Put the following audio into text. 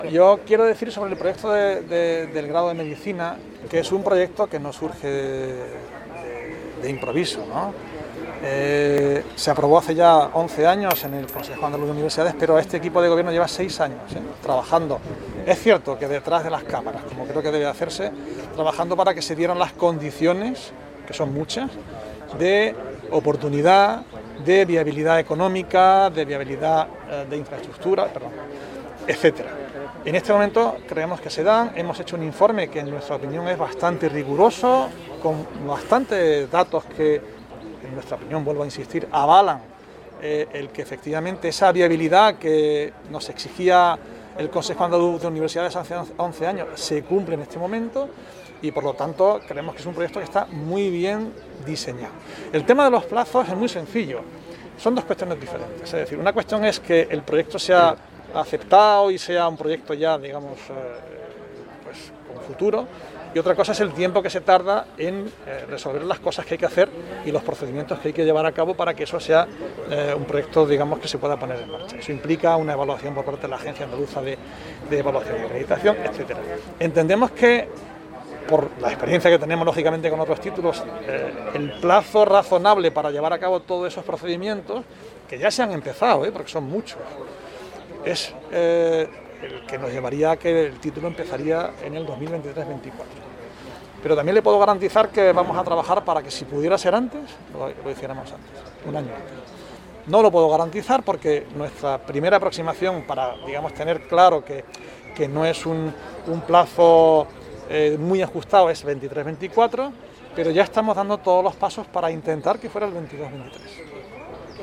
Yo quiero decir sobre el proyecto del grado de Medicina, que es un proyecto que no surge de improviso, ¿no? Se aprobó hace ya 11 años en el Consejo Andaluz de Universidades, pero este equipo de gobierno lleva 6 años trabajando. Es cierto que detrás de las cámaras, como creo que debe hacerse, trabajando para que se dieran las condiciones, que son muchas, de oportunidad, de viabilidad económica, de viabilidad de infraestructura, etcétera. En este momento creemos que se dan, hemos hecho un informe que en nuestra opinión es bastante riguroso, con bastantes datos que, en nuestra opinión, vuelvo a insistir, avalan el que efectivamente esa viabilidad que nos exigía el Consejo Andaluz de Universidades hace 11 años se cumple en este momento y por lo tanto creemos que es un proyecto que está muy bien diseñado. El tema de los plazos es muy sencillo, son dos cuestiones diferentes, es decir, una cuestión es que el proyecto sea aceptado y sea un proyecto ya, digamos, pues con futuro, y otra cosa es el tiempo que se tarda en resolver las cosas que hay que hacer y los procedimientos que hay que llevar a cabo para que eso sea un proyecto, digamos, que se pueda poner en marcha. Eso implica una evaluación por parte de la Agencia Andaluza de Evaluación y Acreditación, etcétera. Entendemos que, por la experiencia que tenemos lógicamente con otros títulos, el plazo razonable para llevar a cabo todos esos procedimientos, que ya se han empezado, porque son muchos, es el que nos llevaría a que el título empezaría en el 2023-24. Pero también le puedo garantizar que vamos a trabajar para que si pudiera ser antes, lo hiciéramos antes, un año antes. No lo puedo garantizar porque nuestra primera aproximación para, digamos, tener claro que no es un plazo muy ajustado es 23-24, pero ya estamos dando todos los pasos para intentar que fuera el 22-23.